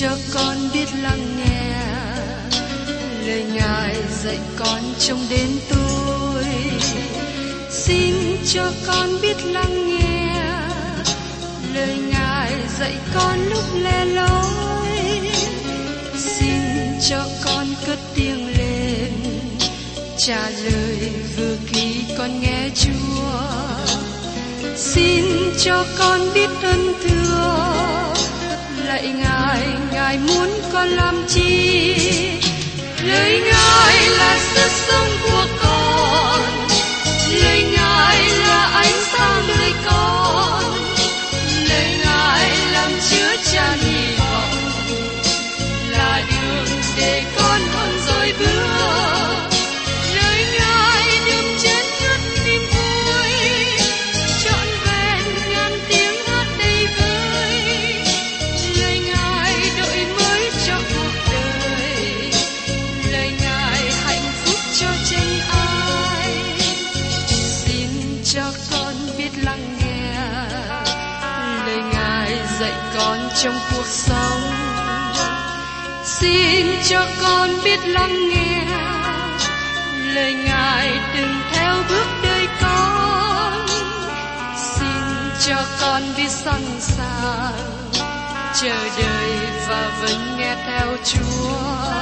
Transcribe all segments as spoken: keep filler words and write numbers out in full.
cho con biết lắng nghe lời Ngài dạy con trong đến tôi. Xin cho con biết lắng nghe lời Ngài dạy con lúc lẻ loi. Xin cho con cất tiếng lên trả lời vừa khi con nghe Chúa. Xin cho con biết ơn thưa lạy Ngài, Ngài muốn con làm chi? Lời Ngài là sức sống của con, lời Ngài là ánh sáng đời con, lời Ngài làm chứa chan hy vọng, là đường để con hơn rồi bước. Lời Ngài đượm chén ngất niềm vui, trọn vẹn ngàn tiếng hát đầy vơi. Lời Ngài đổi mới cho cuộc đời, lời Ngài hạnh phúc cho chân ai. Xin cho con biết lắng nghe lời Ngài dạy con trong cuộc sống. Xin cho con biết lắng nghe lời Ngài đừng theo bước đời con. Xin cho con biết sẵn sàng chờ đợi và vẫn nghe theo Chúa.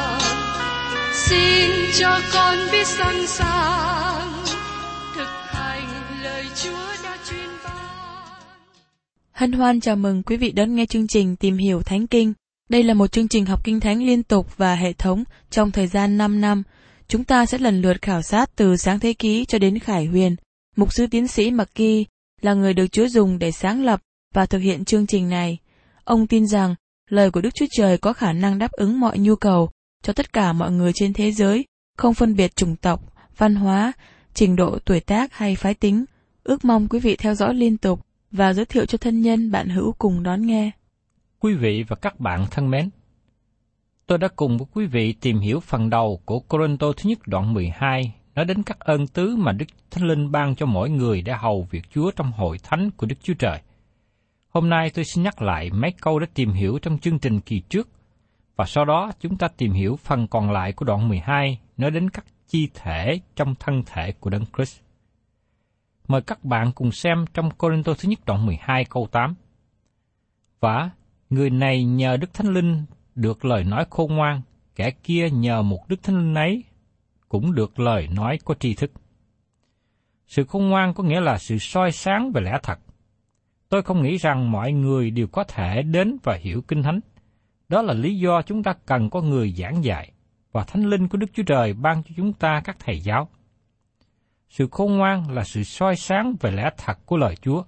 Xin cho con biết sẵn sàng thực hành lời Chúa đã truyền ban. Hân hoan chào mừng quý vị đón nghe chương trình Tìm hiểu Thánh Kinh. Đây là một chương trình học Kinh Thánh liên tục và hệ thống trong thời gian năm năm. Chúng ta sẽ lần lượt khảo sát từ Sáng Thế Ký cho đến Khải Huyền. Mục sư tiến sĩ McGee là người được Chúa dùng để sáng lập và thực hiện chương trình này. Ông tin rằng lời của Đức Chúa Trời có khả năng đáp ứng mọi nhu cầu cho tất cả mọi người trên thế giới, không phân biệt chủng tộc, văn hóa, trình độ tuổi tác hay phái tính. Ước mong quý vị theo dõi liên tục và giới thiệu cho thân nhân bạn hữu cùng đón nghe. Quý vị và các bạn thân mến, tôi đã cùng với quý vị tìm hiểu phần đầu của Cô-rinh-tô thứ nhất đoạn mười hai, nói đến các ơn tứ mà Đức Thánh Linh ban cho mỗi người để hầu việc Chúa trong hội thánh của Đức Chúa Trời. Hôm nay tôi xin nhắc lại mấy câu đã tìm hiểu trong chương trình kỳ trước, và sau đó chúng ta tìm hiểu phần còn lại của đoạn mười hai, nói đến các chi thể trong thân thể của Đấng Christ. Mời các bạn cùng xem trong Cô-rinh-tô thứ nhất đoạn mười hai câu tám. Và người này nhờ Đức Thánh Linh được lời nói khôn ngoan, kẻ kia nhờ một Đức Thánh Linh ấy cũng được lời nói có tri thức. Sự khôn ngoan có nghĩa là sự soi sáng về lẽ thật. Tôi không nghĩ rằng mọi người đều có thể đến và hiểu Kinh Thánh. Đó là lý do chúng ta cần có người giảng dạy, và Thánh Linh của Đức Chúa Trời ban cho chúng ta các thầy giáo. Sự khôn ngoan là sự soi sáng về lẽ thật của lời Chúa.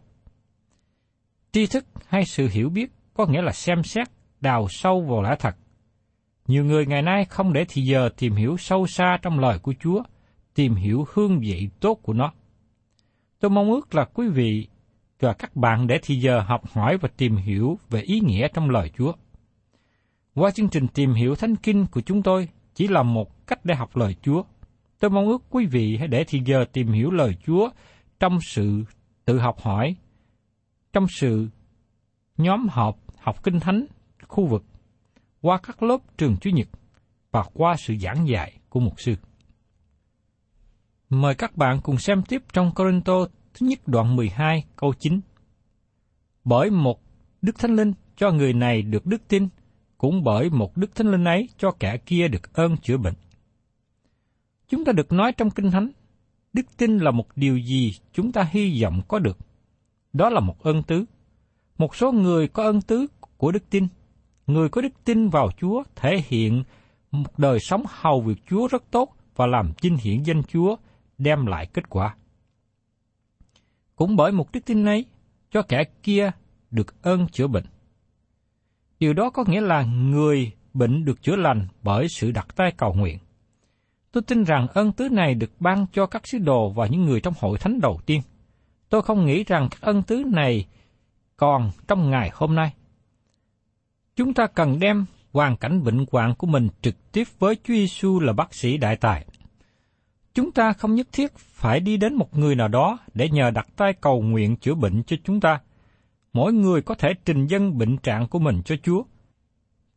Tri thức hay sự hiểu biết có nghĩa là xem xét, đào sâu vào lẽ thật. Nhiều người ngày nay không để thì giờ tìm hiểu sâu xa trong lời của Chúa, tìm hiểu hương vị tốt của nó. Tôi mong ước là quý vị và các bạn để thì giờ học hỏi và tìm hiểu về ý nghĩa trong lời Chúa. Qua chương trình tìm hiểu Thánh Kinh của chúng tôi chỉ là một cách để học lời Chúa. Tôi mong ước quý vị hãy để thì giờ tìm hiểu lời Chúa trong sự tự học hỏi, trong sự nhóm họp học Kinh Thánh khu vực, qua các lớp trường Chủ nhật và qua sự giảng dạy của mục sư. Mời các bạn cùng xem tiếp trong Cô-rinh-tô thứ nhất đoạn mười hai câu chín. Bởi một Đức Thánh Linh cho người này được đức tin, cũng bởi một Đức Thánh Linh ấy cho kẻ kia được ơn chữa bệnh. Chúng ta được nói trong Kinh Thánh, đức tin là một điều gì chúng ta hy vọng có được. Đó là một ơn tứ. Một số người có ơn tứ của đức tin. Người có đức tin vào Chúa thể hiện một đời sống hầu việc Chúa rất tốt và làm chinh hiển danh Chúa, đem lại kết quả. Cũng bởi một đức tin ấy, cho kẻ kia được ơn chữa bệnh. Điều đó có nghĩa là người bệnh được chữa lành bởi sự đặt tay cầu nguyện. Tôi tin rằng ơn tứ này được ban cho các sứ đồ và những người trong hội thánh đầu tiên. Tôi không nghĩ rằng các ơn tứ này còn trong ngày hôm nay. Chúng ta cần đem hoàn cảnh bệnh hoạn của mình trực tiếp với Chúa Giêsu là bác sĩ đại tài. Chúng ta không nhất thiết phải đi đến một người nào đó để nhờ đặt tay cầu nguyện chữa bệnh cho chúng ta. Mỗi người có thể trình dâng bệnh trạng của mình cho Chúa.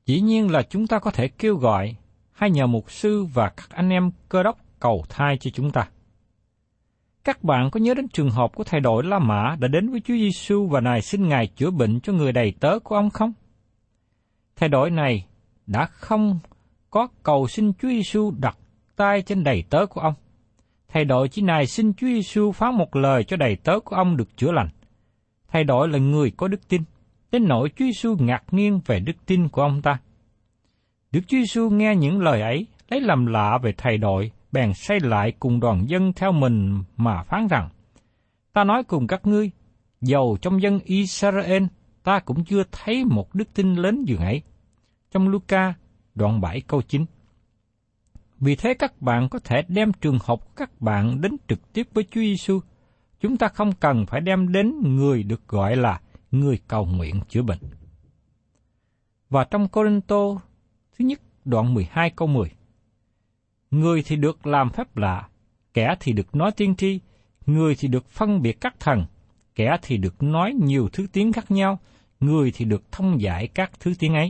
Dĩ nhiên là chúng ta có thể kêu gọi hay nhờ mục sư và các anh em Cơ Đốc cầu thai cho chúng ta. Các bạn có nhớ đến trường hợp của thầy đội La Mã đã đến với Chúa Giêsu và nài xin Ngài chữa bệnh cho người đầy tớ của ông không? Thầy đội này đã không có cầu xin Chúa Giêsu đặt tay trên đầy tớ của ông. Thầy đội chỉ nài xin Chúa Giêsu phán một lời cho đầy tớ của ông được chữa lành. Thầy đội là người có đức tin, đến nỗi Chúa Giêsu ngạc nhiên về đức tin của ông ta. Đức Chúa Giêsu nghe những lời ấy, lấy làm lạ về thầy đội, bèn xây lại cùng đoàn dân theo mình mà phán rằng: Ta nói cùng các ngươi, dầu trong dân Israel, ta cũng chưa thấy một đức tin lớn dường ấy. Trong Luca đoạn bảy câu chín. Vì thế các bạn có thể đem trường hợp của các bạn đến trực tiếp với Chúa Giêsu. Chúng ta không cần phải đem đến người được gọi là người cầu nguyện chữa bệnh. Và trong Cô-rinh-tô thứ nhất đoạn mười hai câu mười. Người thì được làm phép lạ, kẻ thì được nói tiên tri, người thì được phân biệt các thần, kẻ thì được nói nhiều thứ tiếng khác nhau, người thì được thông giải các thứ tiếng ấy.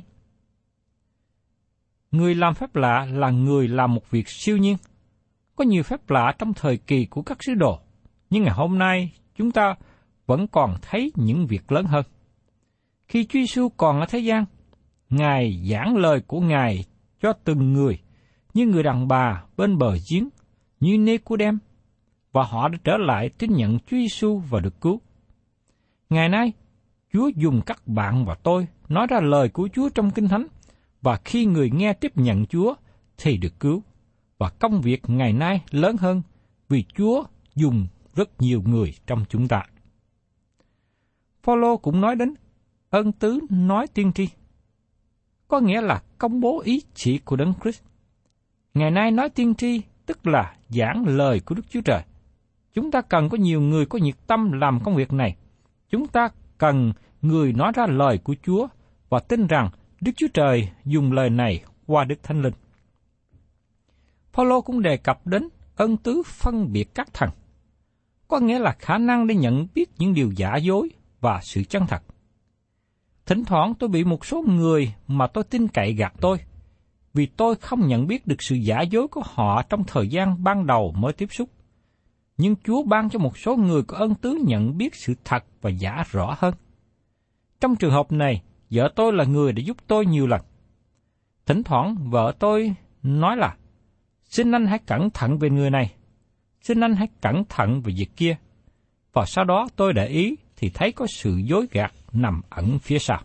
Người làm phép lạ là người làm một việc siêu nhiên. Có nhiều phép lạ trong thời kỳ của các sứ đồ, nhưng ngày hôm nay chúng ta vẫn còn thấy những việc lớn hơn. Khi Chúa Giêsu còn ở thế gian, Ngài giảng lời của Ngài cho từng người, như người đàn bà bên bờ giếng, như Nê-cô-đêm, và họ đã trở lại tin nhận Chúa Giêsu và được cứu. Ngày nay, Chúa dùng các bạn và tôi nói ra lời của Chúa trong Kinh Thánh, và khi người nghe tiếp nhận Chúa thì được cứu. Và công việc ngày nay lớn hơn vì Chúa dùng rất nhiều người trong chúng ta. Phao-lô cũng nói đến ân tứ nói tiên tri, có nghĩa là công bố ý chỉ của Đấng Christ. Ngày nay nói tiên tri tức là giảng lời của Đức Chúa Trời. Chúng ta cần có nhiều người có nhiệt tâm làm công việc này. Chúng ta cần người nói ra lời của Chúa và tin rằng Đức Chúa Trời dùng lời này qua Đức Thánh Linh. Phao-lô cũng đề cập đến ân tứ phân biệt các thần, có nghĩa là khả năng để nhận biết những điều giả dối và sự chân thật. Thỉnh thoảng tôi bị một số người mà tôi tin cậy gạt tôi, vì tôi không nhận biết được sự giả dối của họ trong thời gian ban đầu mới tiếp xúc. Nhưng Chúa ban cho một số người có ân tứ nhận biết sự thật và giả rõ hơn. Trong trường hợp này, vợ tôi là người đã giúp tôi nhiều lần. Thỉnh thoảng vợ tôi nói là, xin anh hãy cẩn thận về người này, xin anh hãy cẩn thận về việc kia. Và sau đó tôi để ý thì thấy có sự dối gạt nằm ẩn phía sau.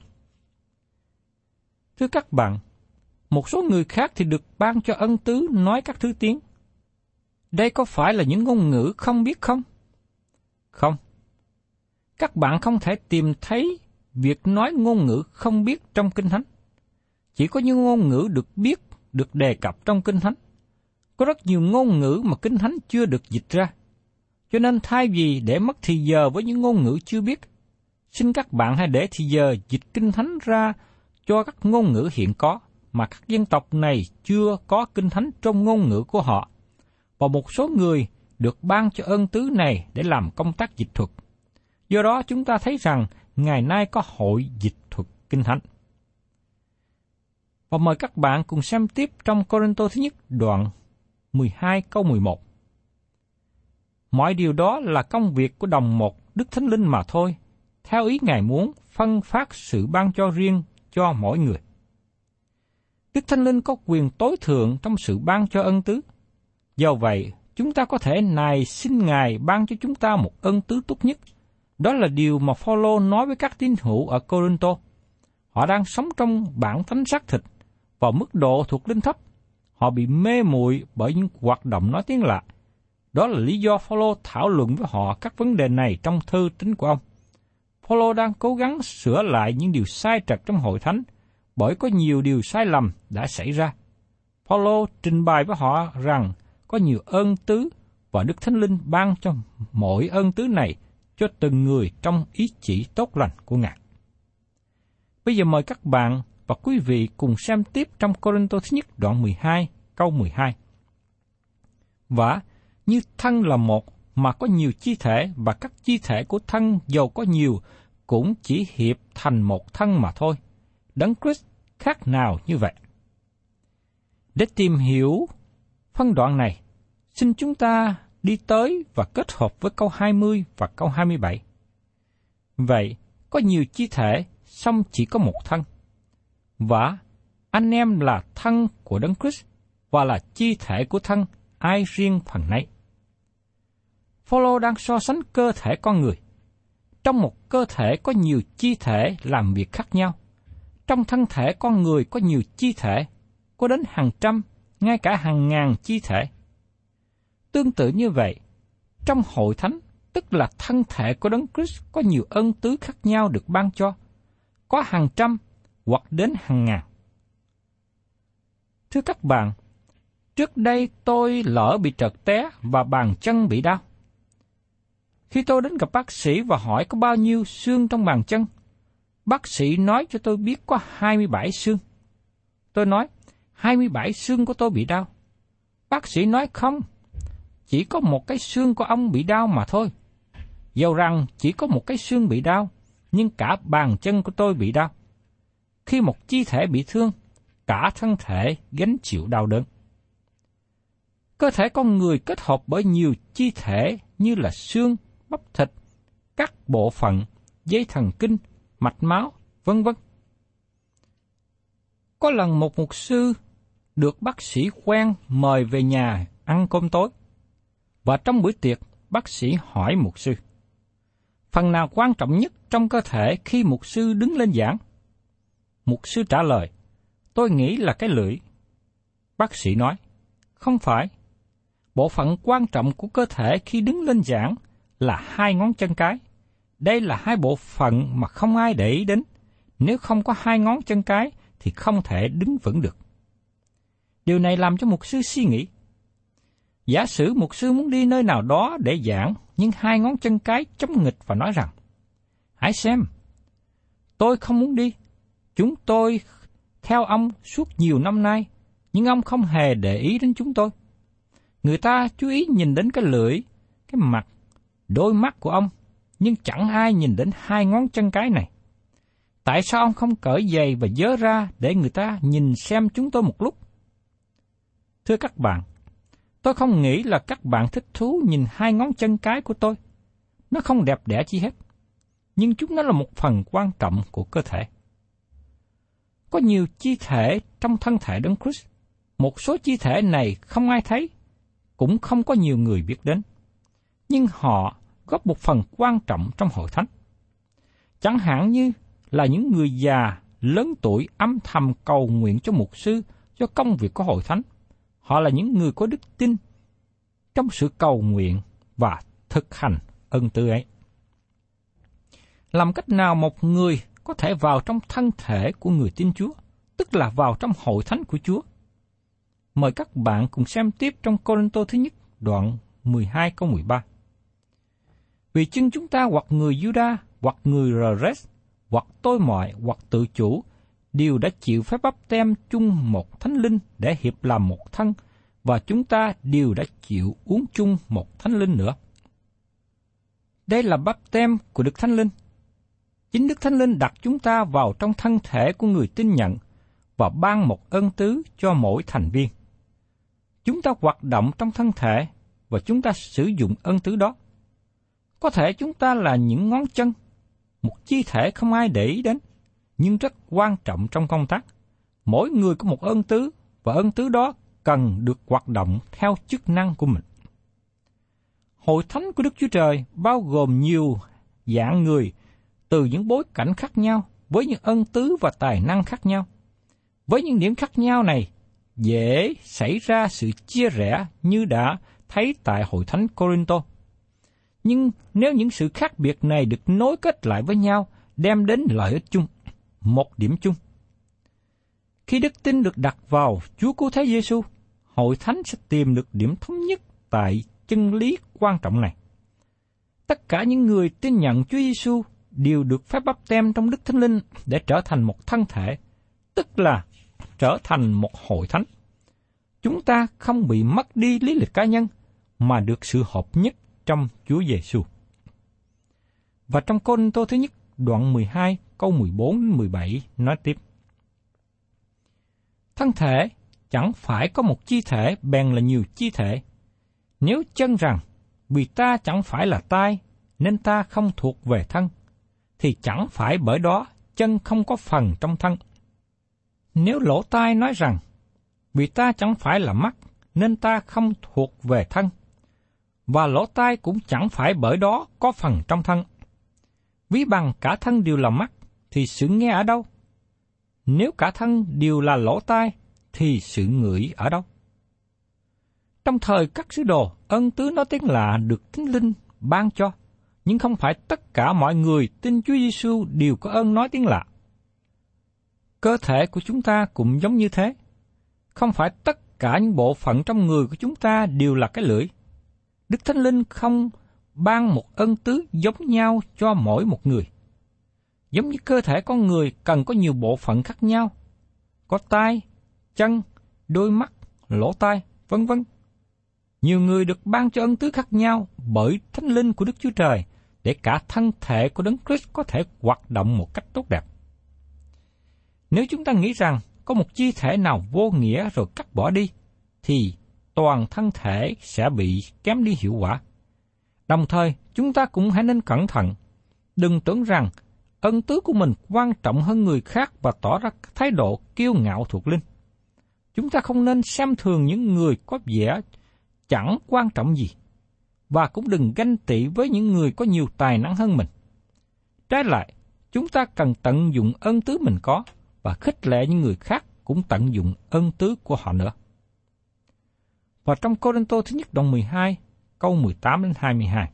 Thưa các bạn, một số người khác thì được ban cho ân tứ nói các thứ tiếng. Đây có phải là những ngôn ngữ không biết không? Không. Các bạn không thể tìm thấy việc nói ngôn ngữ không biết trong Kinh Thánh. Chỉ có những ngôn ngữ được biết, được đề cập trong Kinh Thánh. Có rất nhiều ngôn ngữ mà Kinh Thánh chưa được dịch ra. Cho nên thay vì để mất thì giờ với những ngôn ngữ chưa biết, xin các bạn hãy để thì giờ dịch Kinh Thánh ra cho các ngôn ngữ hiện có, mà các dân tộc này chưa có Kinh Thánh trong ngôn ngữ của họ. Và một số người được ban cho ân tứ này để làm công tác dịch thuật. Do đó chúng ta thấy rằng ngày nay có hội dịch thuật Kinh Thánh. Và mời các bạn cùng xem tiếp trong Cô-rinh-tô thứ nhất đoạn mười hai câu mười một. Mọi điều đó là công việc của đồng một Đức Thánh Linh mà thôi, theo ý Ngài muốn phân phát sự ban cho riêng cho mỗi người. Đức Thánh Linh có quyền tối thượng trong sự ban cho ân tứ. Do vậy, chúng ta có thể nài xin Ngài ban cho chúng ta một ân tứ tốt nhất. Đó là điều mà Phao-lô nói với các tín hữu ở Cô-rinh-tô. Họ đang sống trong bản tánh xác thịt và mức độ thuộc linh thấp. Họ bị mê muội bởi những hoạt động nói tiếng lạ. Đó là lý do Phao-lô thảo luận với họ các vấn đề này trong thư tín của ông. Phao-lô đang cố gắng sửa lại những điều sai trật trong hội thánh, bởi có nhiều điều sai lầm đã xảy ra. Phao-lô trình bày với họ rằng có nhiều ơn tứ và Đức Thánh Linh ban cho mỗi ơn tứ này cho từng người trong ý chỉ tốt lành của Ngài. Bây giờ mời các bạn và quý vị cùng xem tiếp trong Cô-rinh-tô thứ nhất đoạn mười hai câu mười hai. Và như thân là một mà có nhiều chi thể, và các chi thể của thân dầu có nhiều cũng chỉ hiệp thành một thân mà thôi. Đấng Christ khác nào như vậy. Để tìm hiểu phân đoạn này, xin chúng ta đi tới và kết hợp với câu hai mươi và câu hai mươi bảy. Vậy, có nhiều chi thể, song chỉ có một thân. Và anh em là thân của Đấng Christ và là chi thể của thân, ai riêng phần nấy. Phaolô đang so sánh cơ thể con người. Trong một cơ thể có nhiều chi thể làm việc khác nhau. Trong thân thể con người có nhiều chi thể, có đến hàng trăm, ngay cả hàng ngàn chi thể. Tương tự như vậy, trong hội thánh, tức là thân thể của Đấng Christ có nhiều ân tứ khác nhau được ban cho, có hàng trăm hoặc đến hàng ngàn. Thưa các bạn, trước đây tôi lỡ bị trật té và bàn chân bị đau. Khi tôi đến gặp bác sĩ và hỏi có bao nhiêu xương trong bàn chân, bác sĩ nói cho tôi biết có hai mươi bảy xương. Tôi nói, hai mươi bảy xương của tôi bị đau. Bác sĩ nói không, chỉ có một cái xương của ông bị đau mà thôi. Dầu rằng chỉ có một cái xương bị đau, nhưng cả bàn chân của tôi bị đau. Khi một chi thể bị thương, cả thân thể gánh chịu đau đớn. Cơ thể con người kết hợp bởi nhiều chi thể như là xương, bắp thịt, các bộ phận, dây thần kinh, mạch máu, vân vân. Có lần một mục sư được bác sĩ quen mời về nhà ăn cơm tối. Và trong bữa tiệc, bác sĩ hỏi mục sư, phần nào quan trọng nhất trong cơ thể khi mục sư đứng lên giảng? Mục sư trả lời, tôi nghĩ là cái lưỡi. Bác sĩ nói, không phải. Bộ phận quan trọng của cơ thể khi đứng lên giảng là hai ngón chân cái. Đây là hai bộ phận mà không ai để ý đến. Nếu không có hai ngón chân cái thì không thể đứng vững được. Điều này làm cho mục sư suy nghĩ. Giả sử mục sư muốn đi nơi nào đó để giảng, nhưng hai ngón chân cái chống nghịch và nói rằng, hãy xem, tôi không muốn đi. Chúng tôi theo ông suốt nhiều năm nay, nhưng ông không hề để ý đến chúng tôi. Người ta chú ý nhìn đến cái lưỡi, cái mặt, đôi mắt của ông, nhưng chẳng ai nhìn đến hai ngón chân cái này. Tại sao ông không cởi giày và dớ ra để người ta nhìn xem chúng tôi một lúc? Thưa các bạn, tôi không nghĩ là các bạn thích thú nhìn hai ngón chân cái của tôi. Nó không đẹp đẽ chi hết, nhưng chúng nó là một phần quan trọng của cơ thể. Có nhiều chi thể trong thân thể Đấng Christ. Một số chi thể này không ai thấy, cũng không có nhiều người biết đến. Nhưng họ góp một phần quan trọng trong hội thánh. Chẳng hạn như là những người già, lớn tuổi âm thầm cầu nguyện cho mục sư, cho công việc của hội thánh. Họ là những người có đức tin trong sự cầu nguyện và thực hành ân tứ ấy. Làm cách nào một người có thể vào trong thân thể của người tin Chúa, tức là vào trong hội thánh của Chúa? Mời các bạn cùng xem tiếp trong Cô-rinh-tô thứ nhất, đoạn mười hai câu mười ba. Vì chưng chúng ta hoặc người Giu-đa, hoặc người Rơ-rét, hoặc tôi mọi, hoặc tự chủ, đều đã chịu phép báp têm chung một thánh linh để hiệp làm một thân, và chúng ta đều đã chịu uống chung một thánh linh nữa. Đây là báp têm của Đức Thánh Linh. Chính Đức Thánh Linh đặt chúng ta vào trong thân thể của người tin nhận và ban một ân tứ cho mỗi thành viên. Chúng ta hoạt động trong thân thể và chúng ta sử dụng ân tứ đó. Có thể chúng ta là những ngón chân, một chi thể không ai để ý đến, nhưng rất quan trọng trong công tác. Mỗi người có một ân tứ, và ân tứ đó cần được hoạt động theo chức năng của mình. Hội thánh của Đức Chúa Trời bao gồm nhiều dạng người từ những bối cảnh khác nhau, với những ân tứ và tài năng khác nhau. Với những điểm khác nhau này, dễ xảy ra sự chia rẽ như đã thấy tại hội thánh Cô-rinh-tô. Nhưng nếu những sự khác biệt này được nối kết lại với nhau, đem đến lợi ích chung, một điểm chung. Khi đức tin được đặt vào Chúa Cứu Thế Giêsu, hội thánh sẽ tìm được điểm thống nhất tại chân lý quan trọng này. Tất cả những người tin nhận Chúa Giêsu đều được phép báp têm trong Đức Thánh Linh để trở thành một thân thể, tức là trở thành một hội thánh. Chúng ta không bị mất đi lý lịch cá nhân, mà được sự hợp nhất trong Chúa Giêsu. Và trong Cô-rinh-tô thứ nhất, đoạn mười hai, câu mười bốn đến mười bảy nói tiếp. Thân thể chẳng phải có một chi thể bèn là nhiều chi thể. Nếu chân rằng, vì ta chẳng phải là tay, nên ta không thuộc về thân, thì chẳng phải bởi đó chân không có phần trong thân. Nếu lỗ tai nói rằng, vì ta chẳng phải là mắt, nên ta không thuộc về thân, và lỗ tai cũng chẳng phải bởi đó có phần trong thân. Ví bằng cả thân đều là mắt, thì sự nghe ở đâu? Nếu cả thân đều là lỗ tai, thì sự ngửi ở đâu? Trong thời các sứ đồ, ân tứ nói tiếng lạ được Thánh Linh ban cho, nhưng không phải tất cả mọi người tin Chúa Giêsu đều có ơn nói tiếng lạ. Cơ thể của chúng ta cũng giống như thế. Không phải tất cả những bộ phận trong người của chúng ta đều là cái lưỡi. Đức Thánh Linh không ban một ân tứ giống nhau cho mỗi một người. Giống như cơ thể con người cần có nhiều bộ phận khác nhau, có tai, chân, đôi mắt, lỗ tai, vân vân. Nhiều người được ban cho ân tứ khác nhau bởi Thánh Linh của Đức Chúa Trời để cả thân thể của Đấng Christ có thể hoạt động một cách tốt đẹp. Nếu chúng ta nghĩ rằng có một chi thể nào vô nghĩa rồi cắt bỏ đi, thì toàn thân thể sẽ bị kém đi hiệu quả. Đồng thời, chúng ta cũng hãy nên cẩn thận, đừng tưởng rằng ân tứ của mình quan trọng hơn người khác và tỏ ra thái độ kiêu ngạo thuộc linh. Chúng ta không nên xem thường những người có vẻ chẳng quan trọng gì, và cũng đừng ganh tị với những người có nhiều tài năng hơn mình. Trái lại, chúng ta cần tận dụng ân tứ mình có, và khích lệ những người khác cũng tận dụng ân tứ của họ nữa. Và trong Cô-rinh-tô thứ nhất đoạn mười hai, câu mười tám đến hai mươi hai.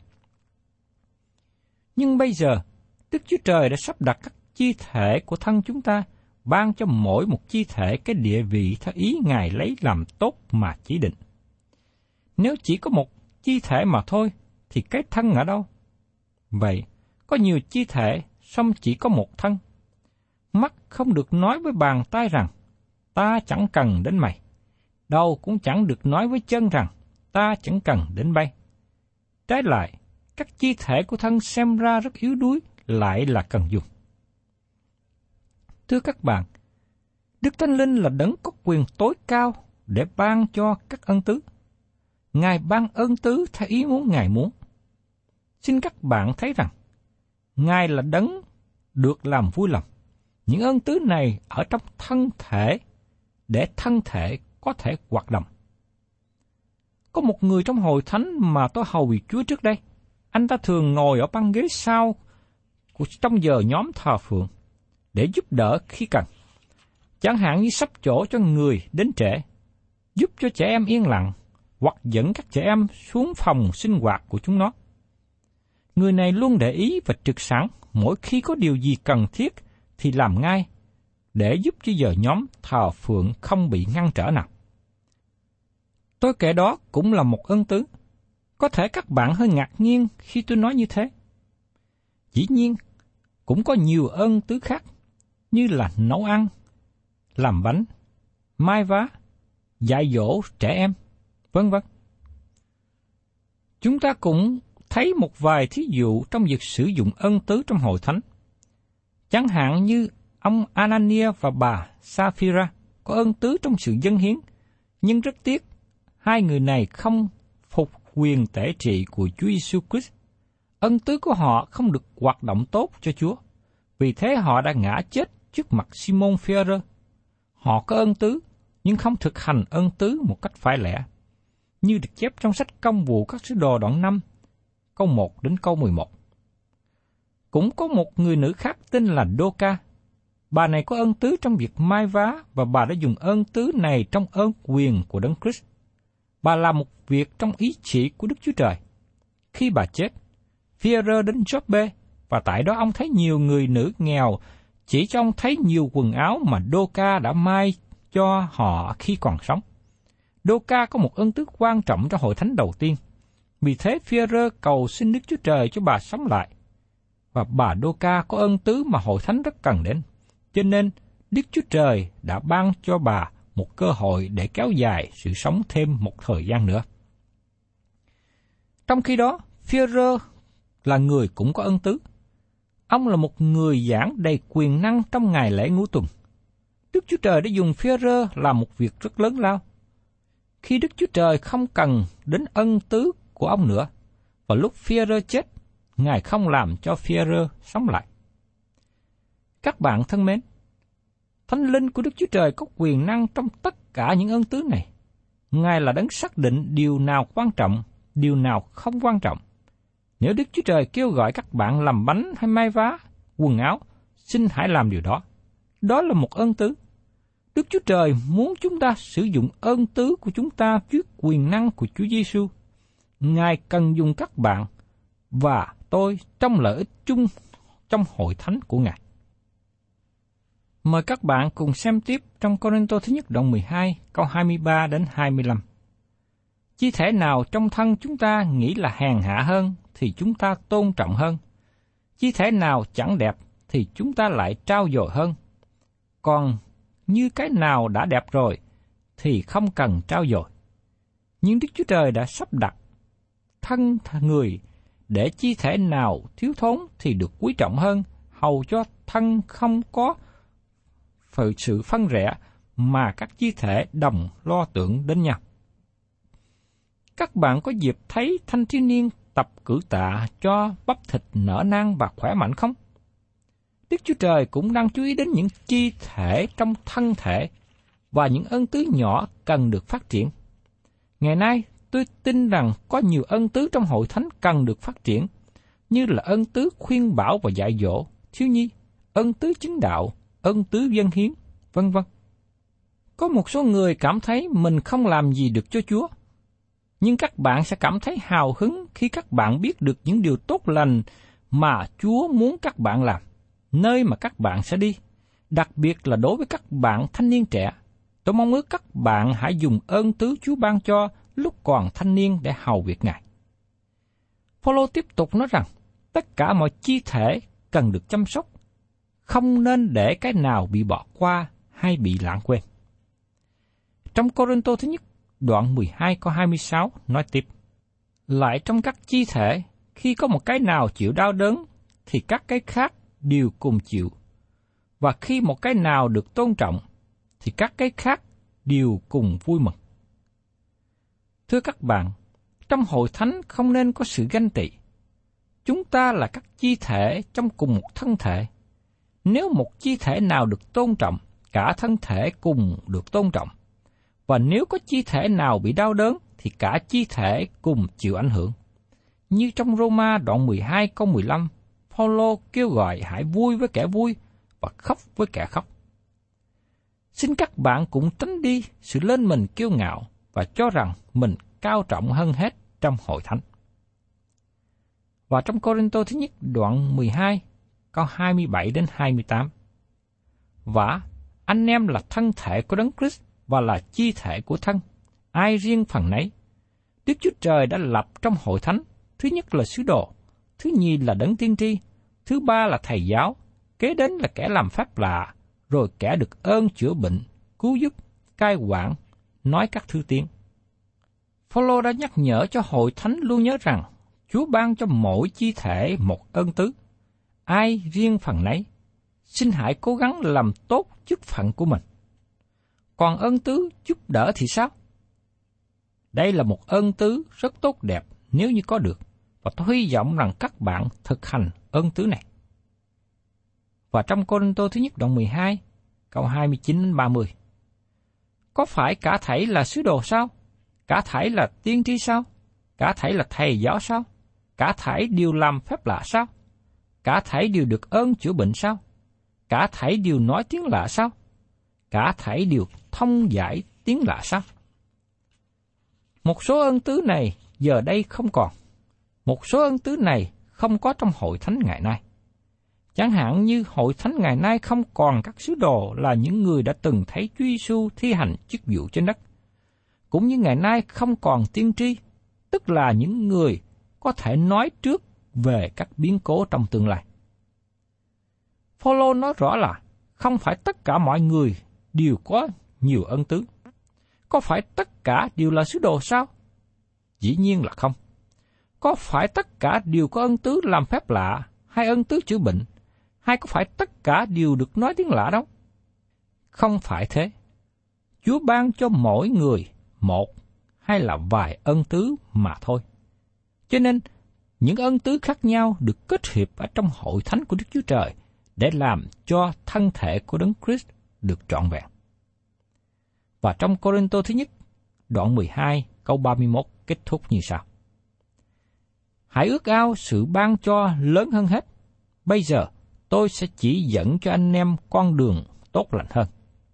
Nhưng bây giờ, Đức Chúa Trời đã sắp đặt các chi thể của thân chúng ta, ban cho mỗi một chi thể cái địa vị theo ý Ngài lấy làm tốt mà chỉ định. Nếu chỉ có một chi thể mà thôi, thì cái thân ở đâu? Vậy, có nhiều chi thể, song chỉ có một thân. Mắt không được nói với bàn tay rằng, ta chẳng cần đến mày. Đầu cũng chẳng được nói với chân rằng, ta chẳng cần đến bay. Trái lại, các chi thể của thân xem ra rất yếu đuối, lại là cần dùng. Thưa các bạn, Đức Thánh Linh là đấng có quyền tối cao để ban cho các ân tứ. Ngài ban ân tứ theo ý muốn Ngài muốn. Xin các bạn thấy rằng, Ngài là đấng được làm vui lòng. Những ân tứ này ở trong thân thể, để thân thể có thể hoạt động. Có một người trong hội thánh mà tôi hầu việc Chúa trước đây. Anh ta thường ngồi ở băng ghế sau của trong giờ nhóm thờ phượng để giúp đỡ khi cần. Chẳng hạn như sắp chỗ cho người đến trễ, giúp cho trẻ em yên lặng, hoặc dẫn các trẻ em xuống phòng sinh hoạt của chúng nó. Người này luôn để ý và trực sẵn mỗi khi có điều gì cần thiết thì làm ngay, để giúp cho giờ nhóm thờ phượng không bị ngăn trở nào. Tôi kể đó cũng là một ân tứ. Có thể các bạn hơi ngạc nhiên khi tôi nói như thế. Dĩ nhiên, cũng có nhiều ân tứ khác, như là nấu ăn, làm bánh, mai vá, dạy dỗ trẻ em, vân vân. Chúng ta cũng thấy một vài thí dụ trong việc sử dụng ân tứ trong hội thánh. Chẳng hạn như ông Anania và bà Sapphira có ân tứ trong sự dâng hiến, nhưng rất tiếc, hai người này không phục quyền tể trị của Chúa Giêsu Christ. Ân tứ của họ không được hoạt động tốt cho Chúa, vì thế họ đã ngã chết trước mặt Simon Phi-e-rơ. Họ có ân tứ, nhưng không thực hành ân tứ một cách phải lẽ, như được chép trong sách Công vụ các sứ đồ đoạn năm, câu một đến câu mười một. Cũng có một người nữ khác tên là Đô-ca. Bà này có ân tứ trong việc mai vá, và bà đã dùng ân tứ này trong ơn quyền của Đấng Christ. Bà làm một việc trong ý chỉ của Đức Chúa Trời. Khi bà chết, Phi-e-rơ đến Gióp-bê, và tại đó ông thấy nhiều người nữ nghèo, chỉ cho ông thấy nhiều quần áo mà Đô-ca đã mai cho họ khi còn sống. Đô-ca có một ân tứ quan trọng trong hội thánh đầu tiên. Vì thế Phi-e-rơ cầu xin Đức Chúa Trời cho bà sống lại. Và bà Đô-ca có ân tứ mà hội thánh rất cần đến. Cho nên Đức Chúa Trời đã ban cho bà một cơ hội để kéo dài sự sống thêm một thời gian nữa. Trong khi đó, Phi-e-rơ là người cũng có ân tứ. Ông là một người giảng đầy quyền năng trong ngày lễ ngũ tuần. Đức Chúa Trời đã dùng Phi-e-rơ làm một việc rất lớn lao. Khi Đức Chúa Trời không cần đến ân tứ của ông nữa, và lúc Phi-e-rơ chết, Ngài không làm cho Phi-e-rơ sống lại. Các bạn thân mến, Thánh Linh của Đức Chúa Trời có quyền năng trong tất cả những ân tứ này. Ngài là đấng xác định điều nào quan trọng, điều nào không quan trọng. Nếu Đức Chúa Trời kêu gọi các bạn làm bánh hay may vá, quần áo, xin hãy làm điều đó. Đó là một ân tứ. Đức Chúa Trời muốn chúng ta sử dụng ân tứ của chúng ta trước quyền năng của Chúa Giêsu. Ngài cần dùng các bạn và tôi trong lợi ích chung trong hội thánh của Ngài. Mời các bạn cùng xem tiếp trong Cô-rinh-tô thứ nhất đoạn mười hai, câu hai mươi ba đến hai mươi lăm. Chi thể nào trong thân chúng ta nghĩ là hèn hạ hơn thì chúng ta tôn trọng hơn. Chi thể nào chẳng đẹp thì chúng ta lại trau dồi hơn. Còn như cái nào đã đẹp rồi thì không cần trau dồi. Nhưng Đức Chúa Trời đã sắp đặt thân người để chi thể nào thiếu thốn thì được quý trọng hơn, hầu cho thân không có phần sự phân rẽ mà các chi thể đồng lo tưởng đến nhau. Các bạn có dịp thấy thanh thiếu niên tập cử tạ cho bắp thịt nở nang và khỏe mạnh không? Đức Chúa Trời cũng đang chú ý đến những chi thể trong thân thể và những ân tứ nhỏ cần được phát triển. Ngày nay, tôi tin rằng có nhiều ân tứ trong hội thánh cần được phát triển, như là ân tứ khuyên bảo và dạy dỗ thiếu nhi, ân tứ chứng đạo, ân tứ dâng hiến, vân vân. Có một số người cảm thấy mình không làm gì được cho Chúa, nhưng các bạn sẽ cảm thấy hào hứng khi các bạn biết được những điều tốt lành mà Chúa muốn các bạn làm, nơi mà các bạn sẽ đi, đặc biệt là đối với các bạn thanh niên trẻ. Tôi mong ước các bạn hãy dùng ơn tứ Chúa ban cho lúc còn thanh niên để hầu việc Ngài. Phaolô tiếp tục nói rằng, tất cả mọi chi thể cần được chăm sóc, không nên để cái nào bị bỏ qua hay bị lãng quên. Trong Cô-rinh-tô thứ nhất, đoạn mười hai câu hai mươi sáu nói tiếp, lại trong các chi thể, khi có một cái nào chịu đau đớn, thì các cái khác đều cùng chịu. Và khi một cái nào được tôn trọng, thì các cái khác đều cùng vui mừng. Thưa các bạn, trong hội thánh không nên có sự ganh tị. Chúng ta là các chi thể trong cùng một thân thể. Nếu một chi thể nào được tôn trọng, cả thân thể cùng được tôn trọng. Và nếu có chi thể nào bị đau đớn, thì cả chi thể cùng chịu ảnh hưởng. Như trong Roma đoạn mười hai câu mười lăm, Phaolô kêu gọi hãy vui với kẻ vui và khóc với kẻ khóc. Xin các bạn cũng tránh đi sự lên mình kiêu ngạo và cho rằng mình cao trọng hơn hết trong hội thánh. Và trong Cô-rinh-tô thứ nhất đoạn mười hai, câu hai mươi bảy đến hai mươi tám. Và anh em là thân thể của Đấng Christ và là chi thể của thân, ai riêng phần nấy. Đức Chúa Trời đã lập trong hội thánh, thứ nhất là sứ đồ, thứ nhì là đấng tiên tri, thứ ba là thầy giáo, kế đến là kẻ làm phép lạ, rồi kẻ được ơn chữa bệnh, cứu giúp, cai quản, nói các thứ tiếng. Phaolô đã nhắc nhở cho hội thánh luôn nhớ rằng Chúa ban cho mỗi chi thể một ơn tứ, ai riêng phần nấy. Xin hãy cố gắng làm tốt chức phận của mình. Còn ơn tứ giúp đỡ thì sao? Đây là một ơn tứ rất tốt đẹp nếu như có được, và tôi hy vọng rằng các bạn thực hành ơn tứ này. Và trong Cô-rinh-tô thứ nhất đoạn mười hai, câu hai mươi chín đến ba mươi. Có phải cả thảy là sứ đồ sao? Cả thảy là tiên tri sao? Cả thảy là thầy giáo sao? Cả thảy đều làm phép lạ sao? Cả thảy đều được ơn chữa bệnh sao? Cả thảy đều nói tiếng lạ sao? Cả thảy đều thông giải tiếng lạ sao? Một số ơn tứ này giờ đây không còn. Một số ơn tứ này không có trong hội thánh ngày nay. Chẳng hạn như hội thánh ngày nay không còn các sứ đồ là những người đã từng thấy Chúa Giêsu thi hành chức vụ trên đất. Cũng như ngày nay không còn tiên tri, tức là những người có thể nói trước về các biến cố trong tương lai. Phaolô nói rõ là không phải tất cả mọi người đều có nhiều ân tứ. Có phải tất cả đều là sứ đồ sao? Dĩ nhiên là không. Có phải tất cả đều có ân tứ làm phép lạ hay ân tứ chữa bệnh? Hay có phải tất cả đều được nói tiếng lạ đâu? Không phải thế. Chúa ban cho mỗi người một hay là vài ân tứ mà thôi. Cho nên, những ân tứ khác nhau được kết hiệp ở trong hội thánh của Đức Chúa Trời để làm cho thân thể của Đấng Christ được trọn vẹn. Và trong Cô-rinh-tô thứ nhất, đoạn mười hai, câu ba mươi mốt kết thúc như sau. Hãy ước ao sự ban cho lớn hơn hết. Bây giờ tôi sẽ chỉ dẫn cho anh em con đường tốt lành hơn.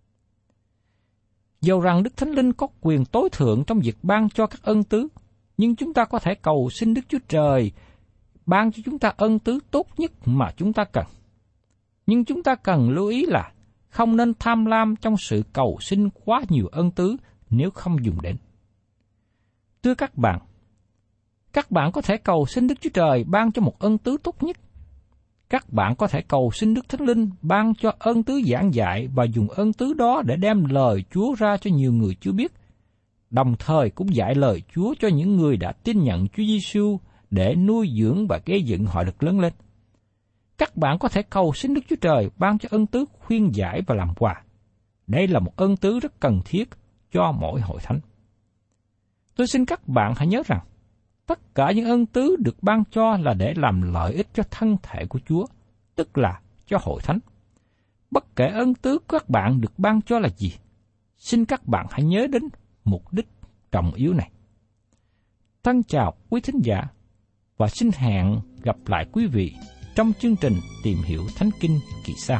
Dầu rằng Đức Thánh Linh có quyền tối thượng trong việc ban cho các ân tứ, nhưng chúng ta có thể cầu xin Đức Chúa Trời ban cho chúng ta ân tứ tốt nhất mà chúng ta cần. Nhưng chúng ta cần lưu ý là không nên tham lam trong sự cầu xin quá nhiều ân tứ nếu không dùng đến. Thưa các bạn, các bạn có thể cầu xin Đức Chúa Trời ban cho một ân tứ tốt nhất. Các bạn có thể cầu xin Đức Thánh Linh ban cho ân tứ giảng dạy và dùng ân tứ đó để đem lời Chúa ra cho nhiều người chưa biết, đồng thời cũng dạy lời Chúa cho những người đã tin nhận Chúa Giêsu để nuôi dưỡng và gây dựng họ được lớn lên. Các bạn có thể cầu xin Đức Chúa Trời ban cho ân tứ khuyên giải và làm quà. Đây là một ân tứ rất cần thiết cho mỗi hội thánh. Tôi xin các bạn hãy nhớ rằng, tất cả những ân tứ được ban cho là để làm lợi ích cho thân thể của Chúa, tức là cho hội thánh. Bất kể ân tứ của các bạn được ban cho là gì, xin các bạn hãy nhớ đến mục đích trọng yếu này. Thân chào quý thính giả và xin hẹn gặp lại quý vị trong chương trình Tìm Hiểu Thánh Kinh kỳ sau.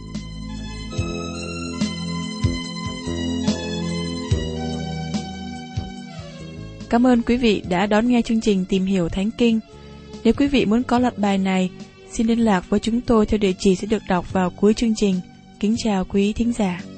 Cảm ơn quý vị đã đón nghe chương trình Tìm Hiểu Thánh Kinh. Nếu quý vị muốn có loạt bài này, xin liên lạc với chúng tôi theo địa chỉ sẽ được đọc vào cuối chương trình. Kính chào quý thính giả.